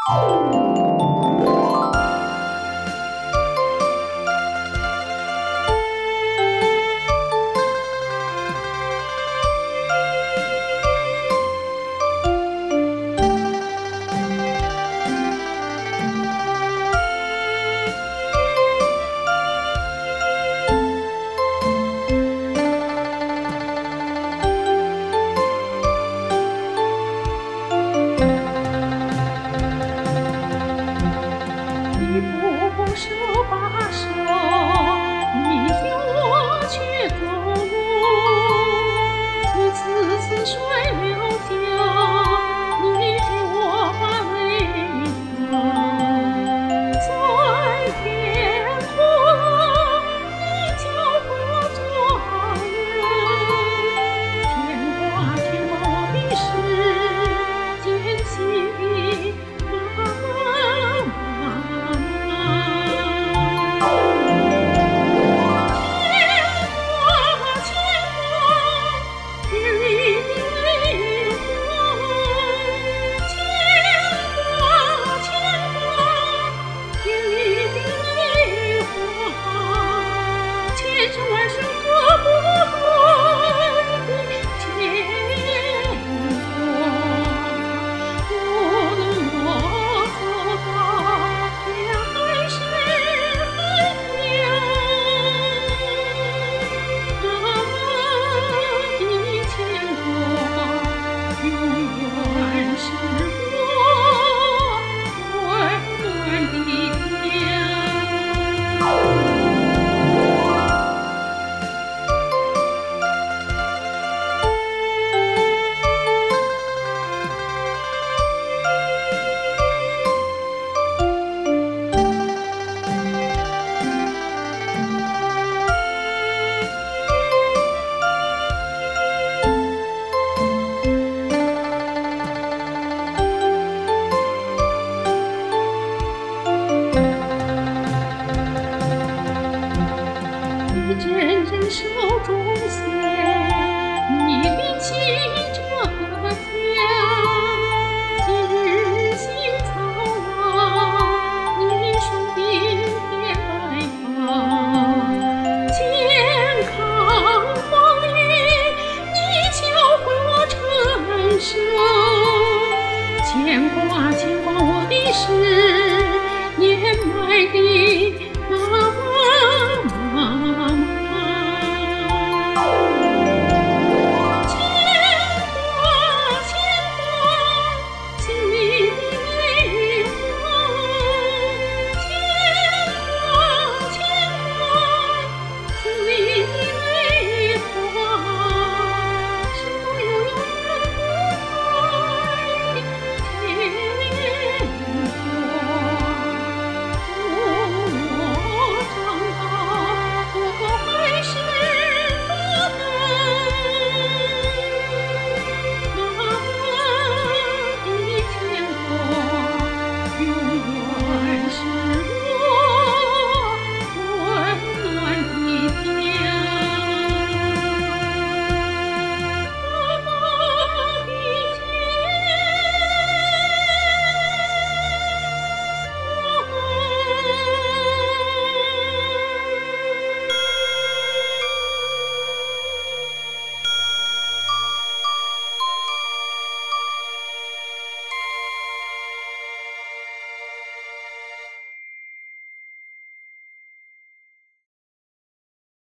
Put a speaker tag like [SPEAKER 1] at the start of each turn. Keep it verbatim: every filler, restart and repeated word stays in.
[SPEAKER 1] 你不手把手，你叫我去走路，你次次摔了跤，你给我把泪流，在天空，你教会我做好人，天挂天挂我的事，艰辛万声歌不断的牵挂，无论我走到天还是海角，我的牵挂永远是我温暖的家。你真人手中线，你拎起这个家，今日新草啊，你数顶天白发，健康风雨，你教会我承受，牵挂牵挂我的是年迈的